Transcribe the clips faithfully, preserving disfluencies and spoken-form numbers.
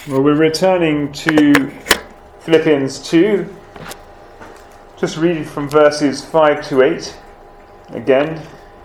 Well, we're returning to Philippians two, just reading from verses five to eight again.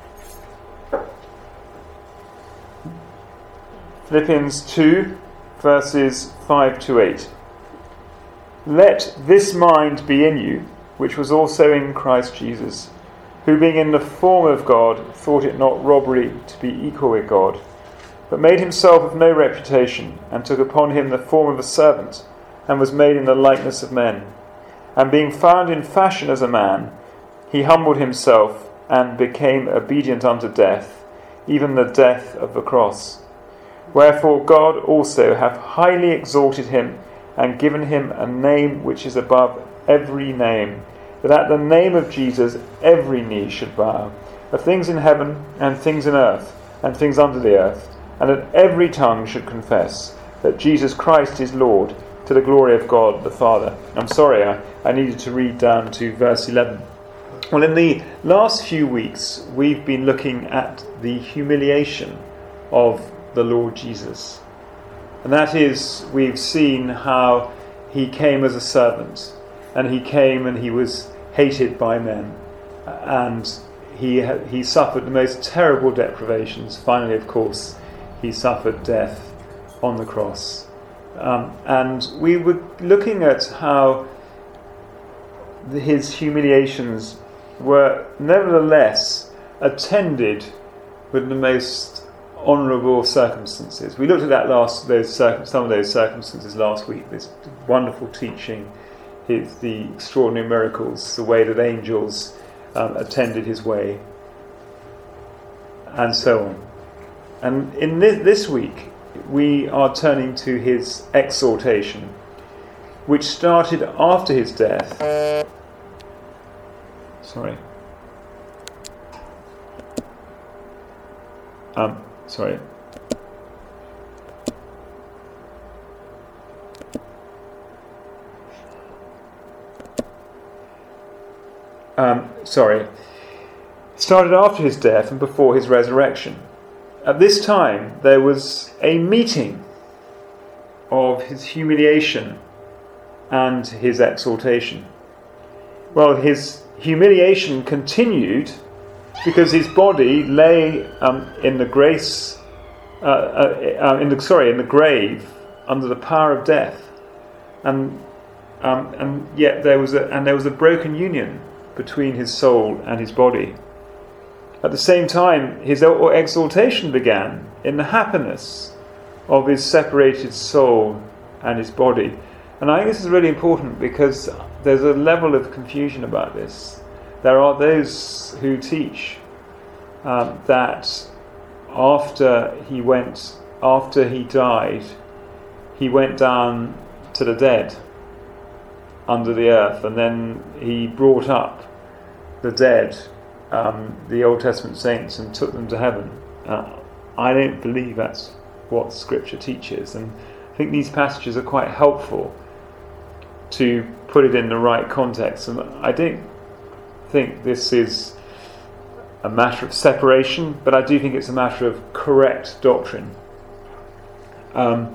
Philippians two, verses five to eight. Let this mind be in you, which was also in Christ Jesus, who being in the form of God, thought it not robbery to be equal with God, but made himself of no reputation, and took upon him the form of a servant, and was made in the likeness of men. And being found in fashion as a man, he humbled himself, and became obedient unto death, even the death of the cross. Wherefore God also hath highly exalted him, and given him a name which is above every name, that at the name of Jesus every knee should bow, of things in heaven, and things in earth, and things under the earth, and that every tongue should confess that Jesus Christ is Lord, to the glory of God the Father. I'm sorry, I, I needed to read down to verse eleven. Well, in the last few weeks, we've been looking at the humiliation of the Lord Jesus. And that is, we've seen how he came as a servant, and he came and he was hated by men, and he he suffered the most terrible deprivations. Finally, of course, he suffered death on the cross. Um, and we were looking at how the, his humiliations were nevertheless attended with the most honourable circumstances. We looked at that last those circum, some of those circumstances last week. This wonderful teaching, his, the extraordinary miracles, the way that angels um, attended his way, and so on. And in this, this week, we are turning to his exaltation, which started after his death. Sorry. Um, sorry. Um, sorry. Started after his death and before his resurrection. At this time, there was a meeting of his humiliation and his exaltation. Well, his humiliation continued because his body lay um, in the grace, uh, uh, uh, in the sorry, in the grave under the power of death, and um, and yet there was a and there was a broken union between his soul and his body. At the same time, his exaltation began in the happiness of his separated soul and his body. And I think this is really important because there's a level of confusion about this. There are those who teach um, that after he went, after he died, he went down to the dead under the earth, and then he brought up the dead, Um, the Old Testament saints, and took them to heaven. Uh, I don't believe that's what Scripture teaches, and I think these passages are quite helpful to put it in the right context. And I don't think this is a matter of separation, but I do think it's a matter of correct doctrine. Um,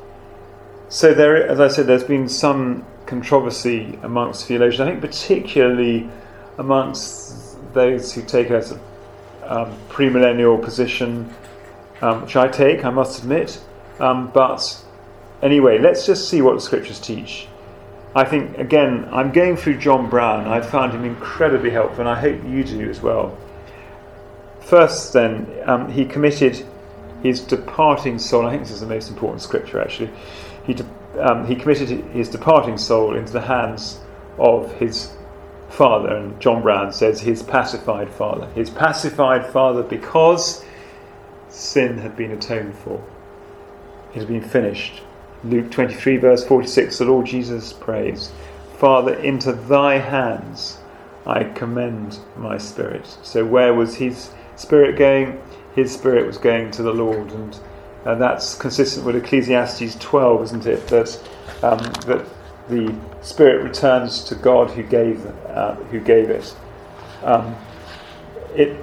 so there, as I said, there's been some controversy amongst theologians. I think particularly amongst those who take a um, premillennial position, um, which I take, I must admit. Um, but anyway, let's just see what the Scriptures teach. I think, again, I'm going through John Brown. I found him incredibly helpful, and I hope you do as well. First, then, um, he committed his departing soul. I think this is the most important Scripture, actually. He de- um, he committed his departing soul into the hands of his Father, and John Brown says his pacified Father. His pacified Father because sin had been atoned for. It had been finished. Luke twenty-three verse forty-six, the Lord Jesus prays, Father, into thy hands I commend my spirit. So where was his spirit going? His spirit was going to the Lord, and uh, that's consistent with Ecclesiastes twelve, isn't it? That um, that the spirit returns to God who gave uh, who gave it. Um, it.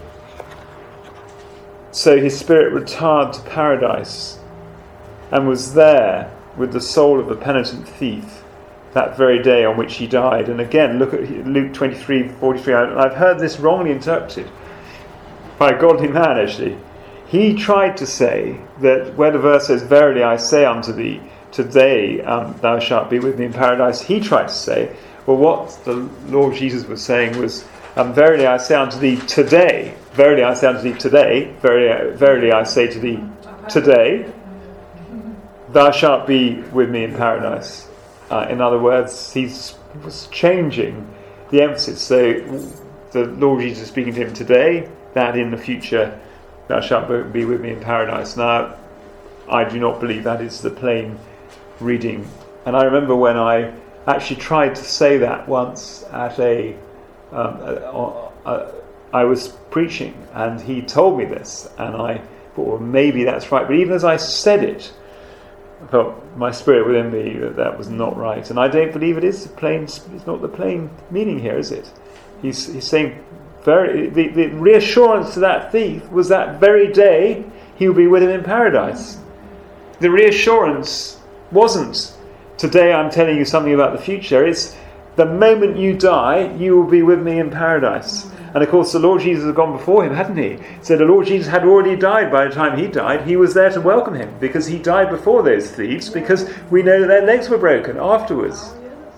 So his spirit retired to paradise and was there with the soul of the penitent thief that very day on which he died. And again, look at Luke twenty-three forty-three. I've heard this wrongly interpreted by a godly man, actually. He tried to say that where the verse says, "Verily I say unto thee, today um, thou shalt be with me in paradise," he tried to say, well, what the Lord Jesus was saying was, um, "Verily I say unto thee today, verily I say unto thee today, verily, verily I say to thee today, thou shalt be with me in paradise." Uh, in other words, he was changing the emphasis. So the Lord Jesus is speaking to him today, that in the future thou shalt be with me in paradise. Now, I do not believe that is the plain reading. And I remember when I actually tried to say that once at a, um, uh, uh, I was preaching, and he told me this, and I thought, well, maybe that's right. But even as I said it, I felt my spirit within me that that was not right. And I don't believe it is the plain, it's not the plain meaning here, is it? He's, he's saying, very, the, the reassurance to that thief was that very day he will be with him in paradise. The reassurance wasn't, today I'm telling you something about the future. It's the moment you die, you will be with me in paradise. And of course the Lord Jesus had gone before him, hadn't he? So the Lord Jesus had already died by the time he died. He was there to welcome him because he died before those thieves, because we know that their legs were broken afterwards.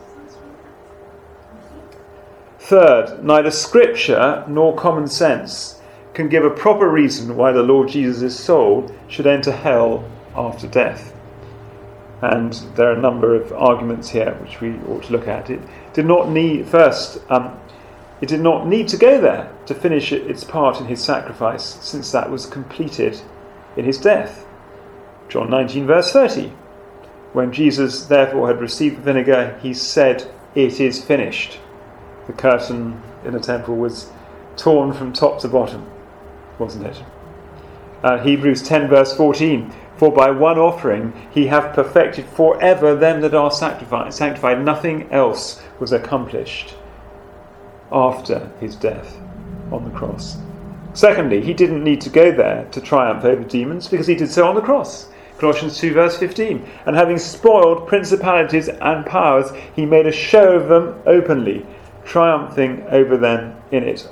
Third, neither scripture nor common sense can give a proper reason why the Lord Jesus' soul should enter hell after death. And there are a number of arguments here which we ought to look at. It did not need, first, um, it did not need to go there to finish its part in his sacrifice, since that was completed in his death. John nineteen verse thirty. When Jesus therefore had received the vinegar, he said, "It is finished." The curtain in the temple was torn from top to bottom, wasn't it? Uh, Hebrews ten verse fourteen. For by one offering he hath perfected forever them that are sanctified. Sanctified. Nothing else was accomplished after his death on the cross. Secondly, he didn't need to go there to triumph over demons, because he did so on the cross. Colossians two verse fifteen. And having spoiled principalities and powers, he made a show of them openly, triumphing over them in it.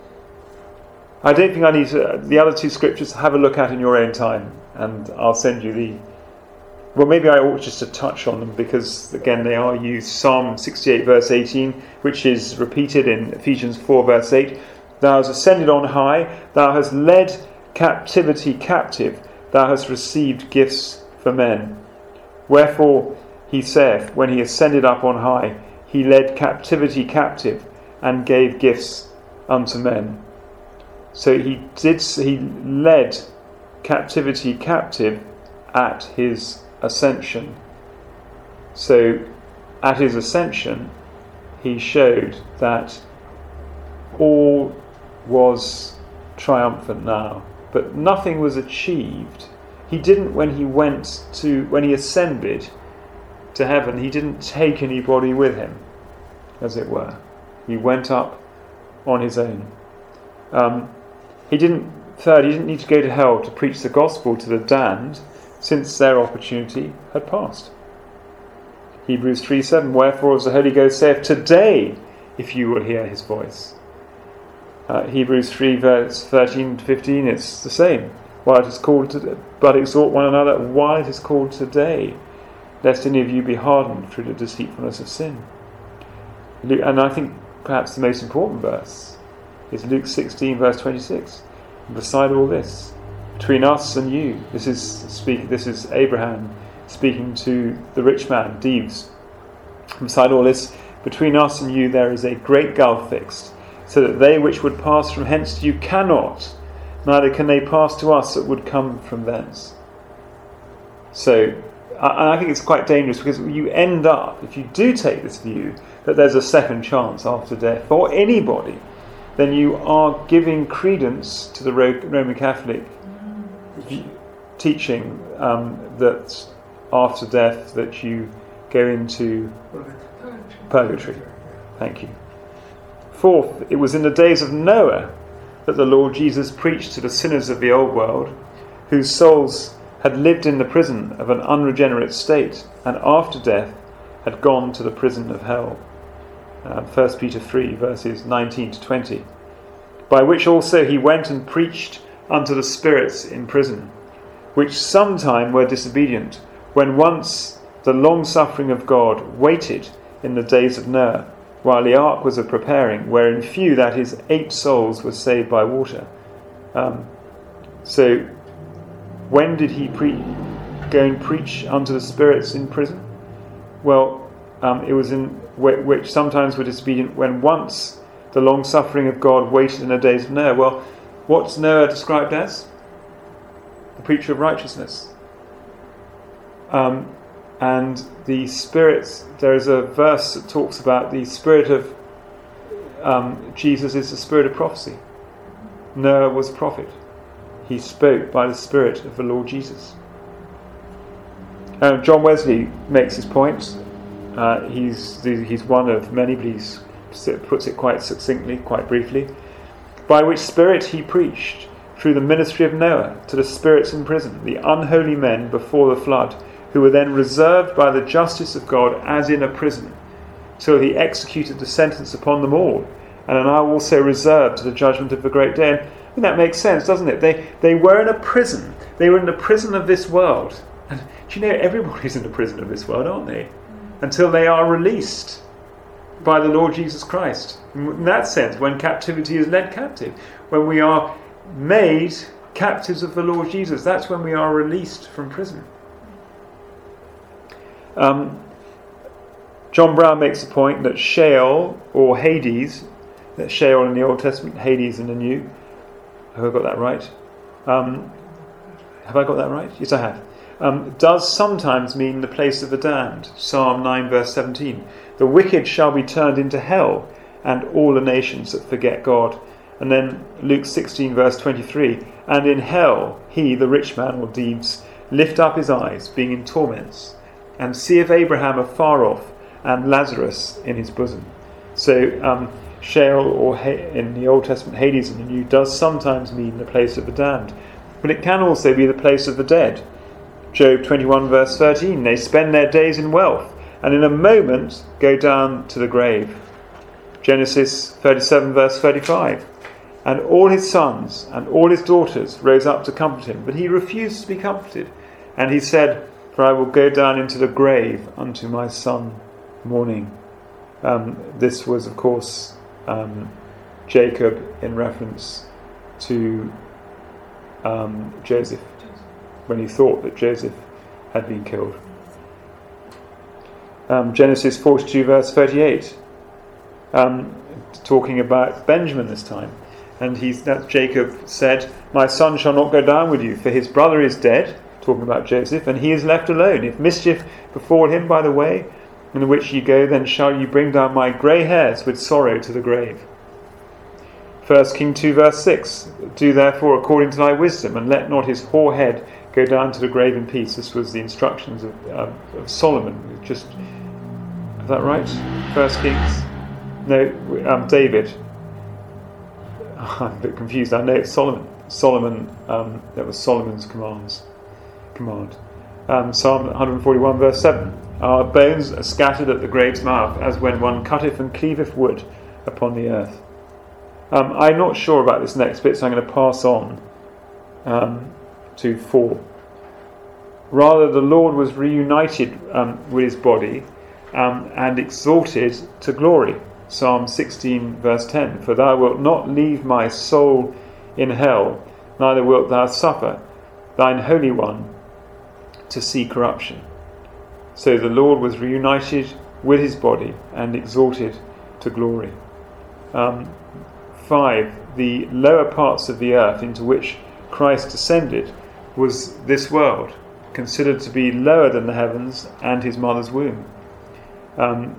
I don't think I need to, the other two scriptures, have a look at in your own time, and I'll send you the, well, maybe I ought just to touch on them, because again they are used. Psalm sixty-eight verse eighteen, which is repeated in Ephesians four verse eight. Thou hast ascended on high, thou hast led captivity captive, thou hast received gifts for men. Wherefore he saith, when he ascended up on high, he led captivity captive and gave gifts unto men. So he did. He led captivity captive at his ascension. So at his ascension, he showed that all was triumphant now, but nothing was achieved. He didn't, when he went to, when he ascended to heaven, he didn't take anybody with him, as it were. He went up on his own. Um, he didn't, third, he didn't need to go to hell to preach the gospel to the damned, since their opportunity had passed. Hebrews three seven, wherefore as the Holy Ghost saith, today, if you will hear his voice. Uh, Hebrews three verse thirteen to fifteen, it's the same. While it is called, to, but exhort one another while it is called today, lest any of you be hardened through the deceitfulness of sin. And I think perhaps the most important verse is Luke sixteen verse twenty-six. And beside all this, between us and you, this is speak. This is Abraham speaking to the rich man, Dives. Beside all this, between us and you there is a great gulf fixed, so that they which would pass from hence to you cannot, neither can they pass to us that would come from thence. So, and I think it's quite dangerous, because you end up, if you do take this view, that there's a second chance after death for anybody, then you are giving credence to the Roman Catholic teaching um, that after death that you go into purgatory. Thank you. Fourth, it was in the days of Noah that the Lord Jesus preached to the sinners of the old world, whose souls had lived in the prison of an unregenerate state, and after death had gone to the prison of hell. Uh, First Peter three, verses nineteen to twenty. By which also he went and preached unto the spirits in prison, which sometime were disobedient, when once the long-suffering of God waited in the days of Noah, while the ark was a preparing, wherein few, that is, eight souls, were saved by water. Um, so, when did he pre- go and preach unto the spirits in prison? Well, um, it was in which sometimes were disobedient, when once the long-suffering of God waited in the days of Noah. Well, what's Noah described as? The preacher of righteousness. Um, and the spirits, there is a verse that talks about the spirit of um, Jesus is the spirit of prophecy. Noah was a prophet. He spoke by the Spirit of the Lord Jesus. Um, John Wesley makes his point. Uh, he's he's one of many, but he puts it quite succinctly, quite briefly. By which Spirit he preached through the ministry of Noah to the spirits in prison, the unholy men before the flood, who were then reserved by the justice of God as in a prison, till he executed the sentence upon them all, and are now also reserved to the judgment of the great day. And that makes sense, doesn't it? They they were in a prison. They were in the prison of this world. And do you know, everybody's in the prison of this world, aren't they? Until they are released by the Lord Jesus Christ. In that sense, when captivity is led captive, when we are made captives of the Lord Jesus, that's when we are released from prison. Um, John Brown makes the point that Sheol, or Hades, that Sheol in the Old Testament, Hades in the New. Have I got that right? Um, have I got that right? Yes, I have. Um, does sometimes mean the place of the damned. Psalm nine, verse seventeen. The wicked shall be turned into hell, and all the nations that forget God. And then Luke sixteen, verse twenty-three. And in hell he, the rich man, will needs lift up his eyes, being in torments, and seeth Abraham afar off, and Lazarus in his bosom. So um, Sheol, or in the Old Testament Hades in the New, does sometimes mean the place of the damned, but it can also be the place of the dead. Job twenty-one, verse thirteen. They spend their days in wealth, and in a moment go down to the grave. Genesis thirty-seven, verse thirty-five. And all his sons and all his daughters rose up to comfort him, but he refused to be comforted. And he said, For I will go down into the grave unto my son mourning. Um, this was, of course, um, Jacob in reference to um, Joseph, when he thought that Joseph had been killed. Um, Genesis forty-two, verse thirty-eight, um, talking about Benjamin this time. And he's, that Jacob said, My son shall not go down with you, for his brother is dead, talking about Joseph, and he is left alone. If mischief befall him by the way in the which ye go, then shall ye bring down my grey hairs with sorrow to the grave. First Kings two, verse six. Do therefore according to thy wisdom, and let not his hoar head go down to the grave in peace. This was the instructions of, um, of Solomon. Just, is that right? First Kings? No, um, David. I'm a bit confused. I know it's Solomon. Solomon, um, that was Solomon's commands. Command. Um, Psalm one forty-one, verse seven. Our bones are scattered at the grave's mouth, as when one cutteth and cleaveth wood upon the earth. Um, I'm not sure about this next bit, so I'm going to pass on um, to four. Rather, the Lord was reunited um, with his body um, and exalted to glory. Psalm sixteen, verse ten. For thou wilt not leave my soul in hell, neither wilt thou suffer thine Holy One to see corruption. So the Lord was reunited with his body and exalted to glory. Um, five. The lower parts of the earth into which Christ descended was this world, considered to be lower than the heavens and his mother's womb. Um,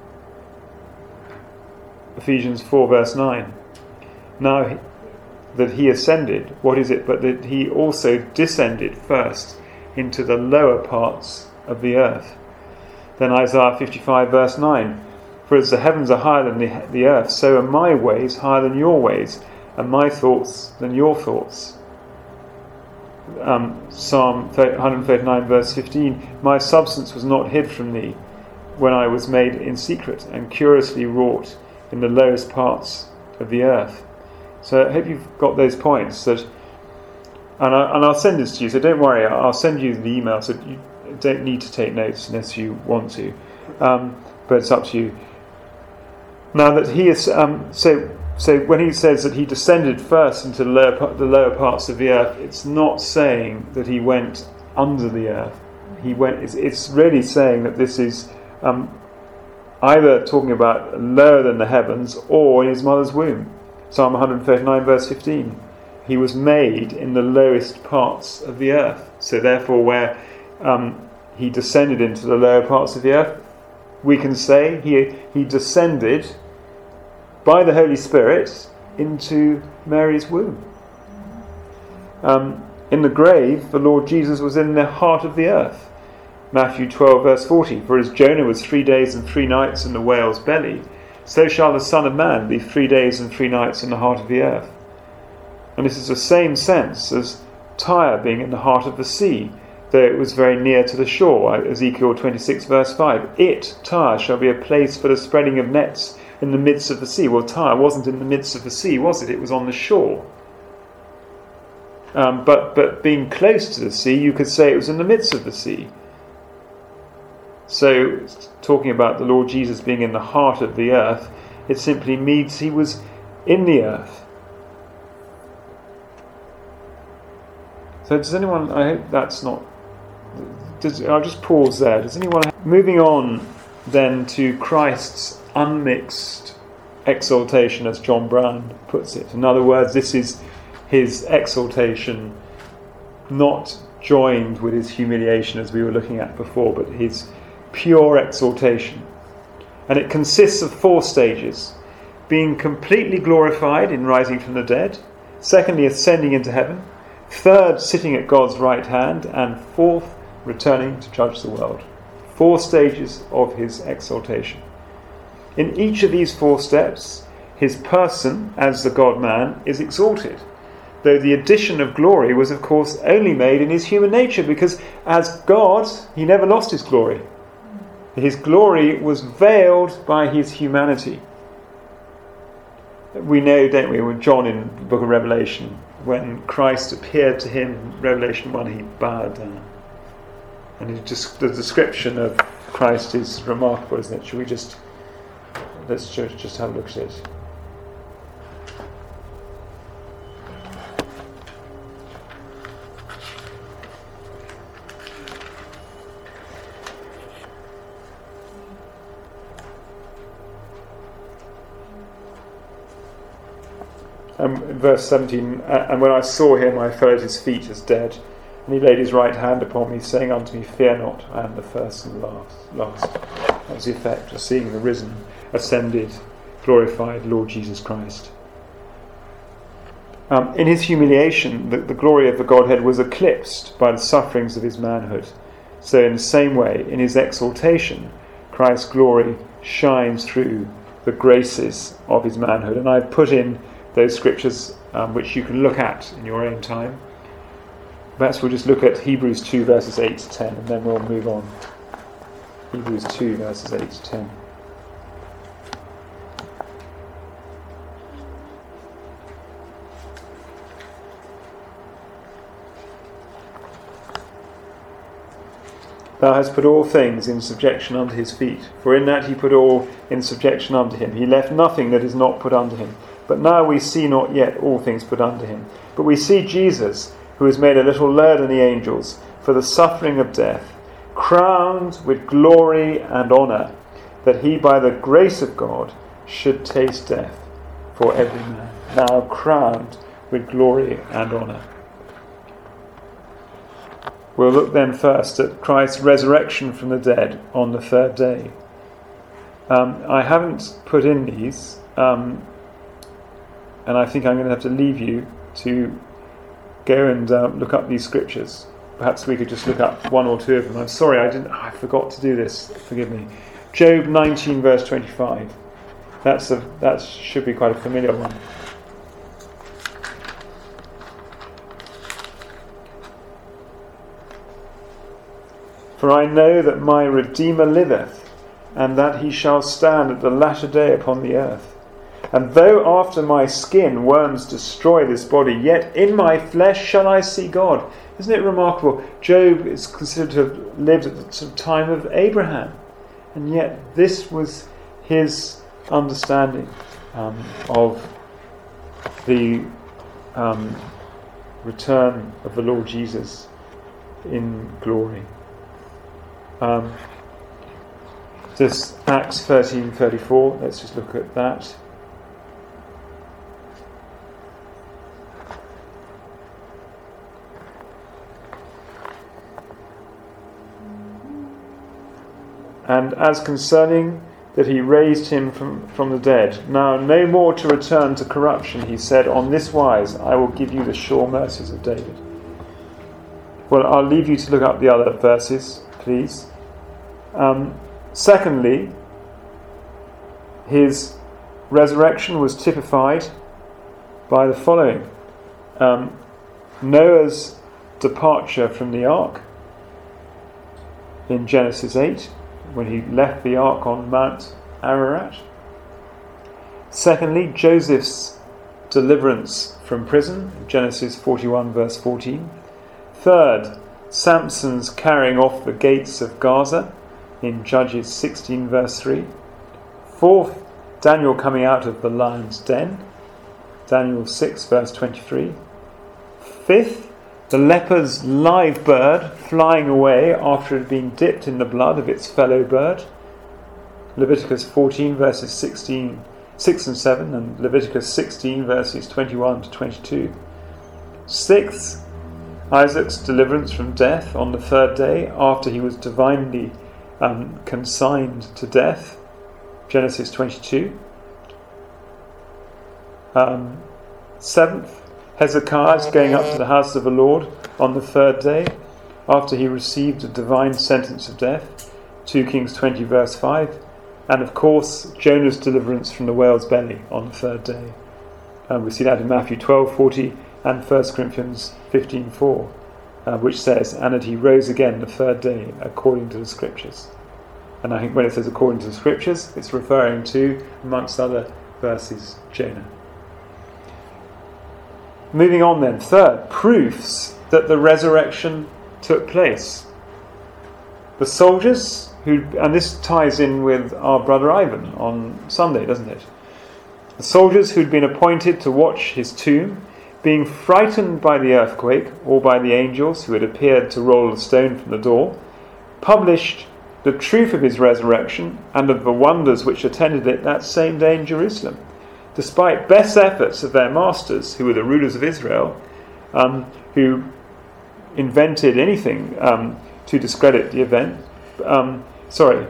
Ephesians four, verse nine. Now that he ascended, what is it but that he also descended first into the lower parts of the earth? Then Isaiah fifty-five, verse nine. For as the heavens are higher than the, the earth, so are my ways higher than your ways, and my thoughts than your thoughts. um, Psalm one thirty-nine verse fifteen, my substance was not hid from thee when I was made in secret and curiously wrought in the lowest parts of the earth. So I hope you've got those points. That, and, I, and I'll send this to you, so don't worry, I'll send you the email, so you don't need to take notes unless you want to. Um, but it's up to you. Now that he is, um, so so when he says that he descended first into the lower, the lower parts of the earth, it's not saying that he went under the earth. He went. It's, it's really saying that this is um, either talking about lower than the heavens or in his mother's womb. Psalm one thirty-nine verse fifteen. He was made in the lowest parts of the earth. So therefore, where um, he descended into the lower parts of the earth, we can say he he descended by the Holy Spirit into Mary's womb. Um, in the grave, the Lord Jesus was in the heart of the earth. Matthew twelve verse forty, for as Jonah was three days and three nights in the whale's belly, so shall the Son of Man be three days and three nights in the heart of the earth. And this is the same sense as Tyre being in the heart of the sea, though it was very near to the shore. Ezekiel twenty-six verse five, it, Tyre, shall be a place for the spreading of nets in the midst of the sea. Well, Tyre wasn't in the midst of the sea, was it? It was on the shore. Um, but, but being close to the sea, you could say it was in the midst of the sea. So, talking about the Lord Jesus being in the heart of the earth, it simply means he was in the earth. So does anyone, I hope that's not, does, I'll just pause there. Does anyone, moving on then to Christ's unmixed exaltation, as John Brown puts it. In other words, this is his exaltation not joined with his humiliation as we were looking at before, but his pure exaltation. And it consists of four stages: being completely glorified in rising from the dead, secondly ascending into heaven, third sitting at God's right hand, and fourth returning to judge the world. Four stages of his exaltation. In each of these four steps, his person as the God-man is exalted, though the addition of glory was of course only made in his human nature, because as God he never lost his glory. His glory was veiled by his humanity. We know, don't we, when John in the book of Revelation, when Christ appeared to him in Revelation one, he bowed down. And it just, the description of Christ is remarkable, isn't it? Should we just let's just, just have a look at it. Um, verse seventeen, and when I saw him, I fell at his feet as dead, and he laid his right hand upon me, saying unto me, fear not, I am the first and the last. last. That was the effect of seeing the risen, ascended, glorified Lord Jesus Christ. Um, in his humiliation, the, the glory of the Godhead was eclipsed by the sufferings of his manhood. So in the same way, in his exaltation, Christ's glory shines through the graces of his manhood. And I've put in those scriptures um, which you can look at in your own time. Perhaps we'll just look at Hebrews two verses eight to ten, and then we'll move on. Hebrews two verses eight to ten. Thou hast put all things in subjection unto his feet, for in that he put all in subjection unto him. He left nothing that is not put unto him. But now we see not yet all things put unto him. But we see Jesus, who is made a little lower than the angels, for the suffering of death, crowned with glory and honour, that he by the grace of God should taste death for every man. Now crowned with glory and honour. We'll look then first at Christ's resurrection from the dead on the third day. Um, I haven't put in these, um, and I think I'm going to have to leave you to go and uh, look up these scriptures. Perhaps we could just look up one or two of them. I'm sorry, I didn't. I forgot to do this. Forgive me. Job nineteen, verse twenty-five. That's a that should be quite a familiar one. For I know that my Redeemer liveth, and that he shall stand at the latter day upon the earth. And though after my skin worms destroy this body, yet in my flesh shall I see God. Isn't it remarkable? Job is considered to have lived at the sort of time of Abraham, and yet this was his understanding um, of the um, return of the Lord Jesus in glory. Um, this Acts thirteen thirty-four. Let's just look at that. And as concerning that he raised him from, from the dead, now no more to return to corruption, he said, on this wise I will give you the sure mercies of David. Well, I'll leave you to look up the other verses, please. Um, secondly, his resurrection was typified by the following. Um, Noah's departure from the ark in Genesis eight, when he left the ark on Mount Ararat. Secondly, Joseph's deliverance from prison, Genesis forty-one verse fourteen. Third, Samson's carrying off the gates of Gaza in Judges sixteen verse three. Fourth, Daniel coming out of the lion's den, Daniel six verse twenty-three. Fifth, the leper's live bird flying away after it had been dipped in the blood of its fellow bird, Leviticus fourteen verses sixteen, six and seven, and Leviticus sixteen verses twenty-one to twenty-two. Sixth, Isaac's deliverance from death on the third day after he was divinely um, consigned to death, Genesis twenty-two. Um, seventh, Hezekiah's going up to the house of the Lord on the third day after he received a divine sentence of death, two Kings twenty verse five. And of course, Jonah's deliverance from the whale's belly on the third day. And we see that in Matthew twelve forty and First Corinthians fifteen four, uh, which says, and that he rose again the third day according to the Scriptures. And I think when it says according to the Scriptures, it's referring to, amongst other verses, Jonah. Moving on then, third, proofs that the resurrection took place. The soldiers who, and this ties in with our brother Ivan on Sunday, doesn't it? The soldiers who'd been appointed to watch his tomb, being frightened by the earthquake or by the angels who had appeared to roll the stone from the door, published the truth of his resurrection and of the wonders which attended it that same day in Jerusalem. Despite best efforts of their masters, who were the rulers of Israel, um, who invented anything um, to discredit the event. Um, sorry.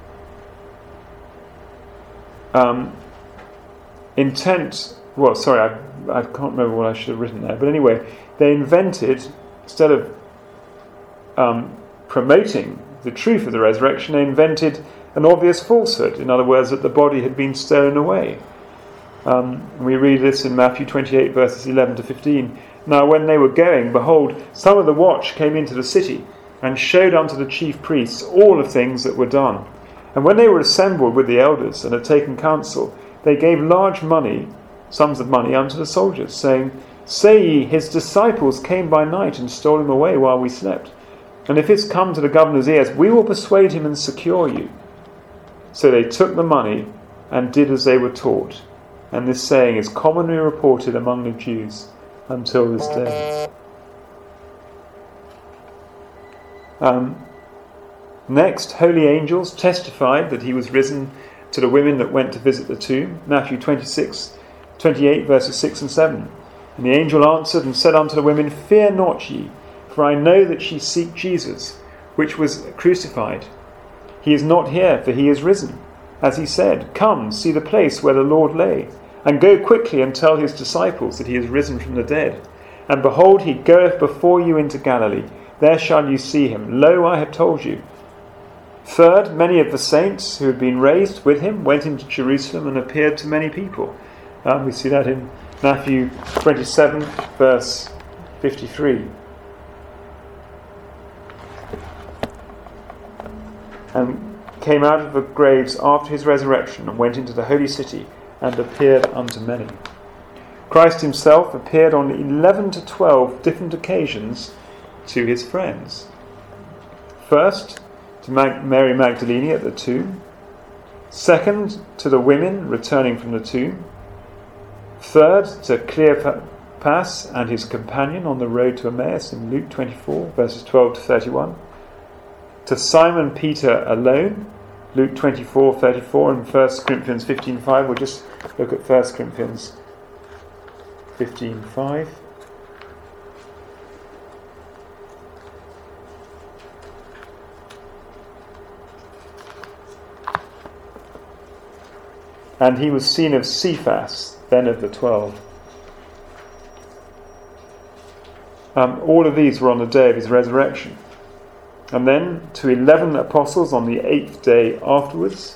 Um, intent, well, sorry, I, I can't remember what I should have written there. But anyway, they invented, instead of um, promoting the truth of the resurrection, they invented an obvious falsehood. In other words, that the body had been stolen away. Um, we read this in Matthew twenty-eight verses eleven to fifteen. Now when they were going, behold, some of the watch came into the city, and showed unto the chief priests all the things that were done. And when they were assembled with the elders, and had taken counsel, they gave large money, sums of money, unto the soldiers, saying, Say ye, his disciples came by night, and stole him away while we slept. And if it's come to the governor's ears, we will persuade him and secure you. So they took the money, and did as they were taught. And this saying is commonly reported among the Jews until this day. Um, next, holy angels testified that he was risen to the women that went to visit the tomb. Matthew twenty-six, twenty-eight, verses six and seven. And the angel answered and said unto the women, Fear not ye, for I know that ye seek Jesus, which was crucified. He is not here, for he is risen. As he said, Come, see the place where the Lord lay, and go quickly and tell his disciples that he is risen from the dead. And behold, he goeth before you into Galilee. There shall you see him. Lo, I have told you. Third, many of the saints who had been raised with him went into Jerusalem and appeared to many people. Um, we see that in Matthew twenty-seven, verse fifty-three. and came out of the graves after his resurrection and went into the holy city and appeared unto many. Christ himself appeared on eleven to twelve different occasions to his friends. First, to Mag- Mary Magdalene at the tomb. Second, to the women returning from the tomb. Third, to Cleopas and his companion on the road to Emmaus in Luke twenty-four, verses twelve to thirty-one. To Simon Peter alone, Luke twenty-four, thirty-four, and First Corinthians fifteen five. We'll just look at First Corinthians fifteen five. And he was seen of Cephas, then of the twelve. Um, all of these were on the day of his resurrection. And then to eleven apostles on the eighth day afterwards.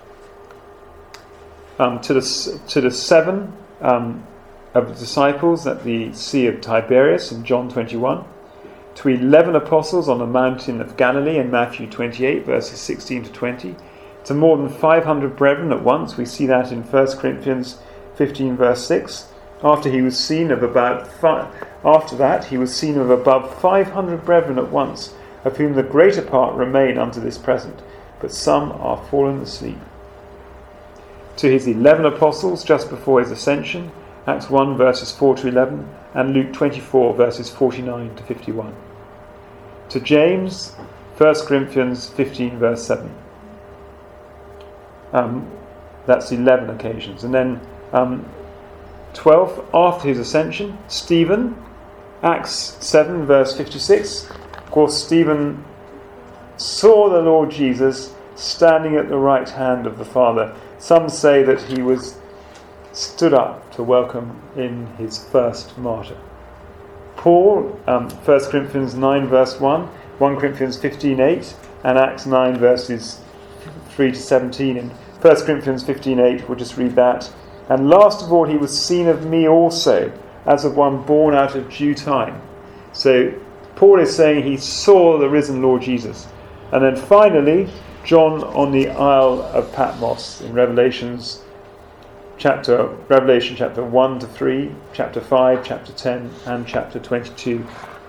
Um, to the to the seven um, of the disciples at the Sea of Tiberias in John twenty-one. To eleven apostles on the mountain of Galilee in Matthew twenty-eight, verses sixteen to twenty. To more than five hundred brethren at once. We see that in First Corinthians fifteen, verse six. After he was seen of about five, after that he was seen of above five hundred brethren at once, of whom the greater part remain unto this present, but some are fallen asleep. To his eleven apostles just before his ascension, Acts one, verses four to eleven, and Luke twenty-four, verses forty-nine to fifty-one. To James, First Corinthians fifteen, verse seven. Um, that's eleven occasions. And then um, twelve after his ascension, Stephen, Acts seven, verse fifty-six. Of course, Stephen saw the Lord Jesus standing at the right hand of the Father. Some say that he was stood up to welcome in his first martyr. Paul, um, First Corinthians nine, verse one, First Corinthians fifteen, eight, and Acts nine, verses three to seventeen. In First Corinthians fifteen, eight, we'll just read that. And last of all, he was seen of me also, as of one born out of due time. So Paul is saying he saw the risen Lord Jesus. And then finally, John on the Isle of Patmos in Revelations chapter Revelation chapter one to three, chapter five, chapter ten, and chapter twenty-two.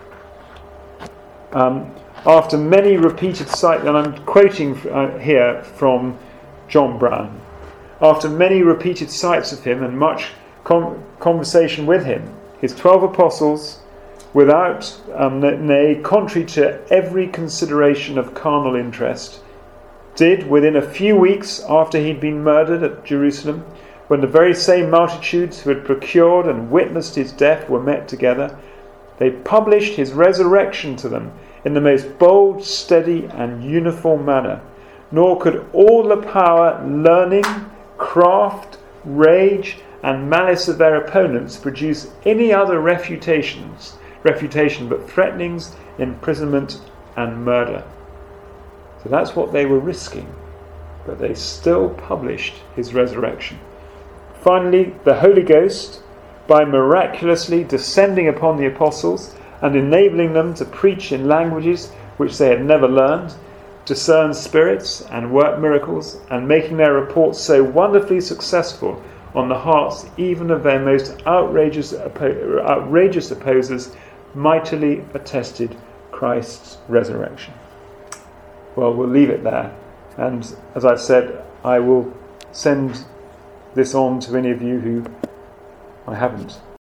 Um, after many repeated sights, and I'm quoting uh, here from John Brown. After many repeated sights of him and much con- conversation with him, his twelve apostles, without, um, nay, contrary to every consideration of carnal interest, did, within a few weeks after he'd been murdered at Jerusalem, when the very same multitudes who had procured and witnessed his death were met together, they published his resurrection to them in the most bold, steady, and uniform manner. Nor could all the power, learning, craft, rage, and malice of their opponents produce any other refutations, refutation but threatenings, imprisonment, and murder. So that's what they were risking, but they still published his resurrection. Finally, the Holy Ghost, by miraculously descending upon the apostles and enabling them to preach in languages which they had never learned, discern spirits and work miracles, and making their reports so wonderfully successful on the hearts even of their most outrageous, oppo- outrageous opposers, mightily attested Christ's resurrection. Well, we'll leave it there. And as I've said, I will send this on to any of you who I haven't